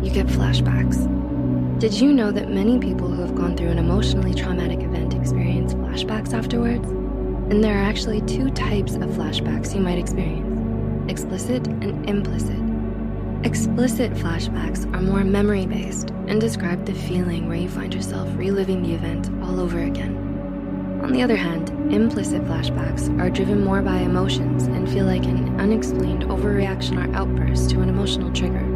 you get flashbacks. Did you know that many people who have gone through an emotionally traumatic event experience flashbacks afterwards? And there are actually two types of flashbacks you might experience: explicit and implicit. Explicit flashbacks are more memory-based and describe the feeling where you find yourself reliving the event all over again. On the other hand, implicit flashbacks are driven more by emotions and feel like an unexplained overreaction or outburst to an emotional trigger.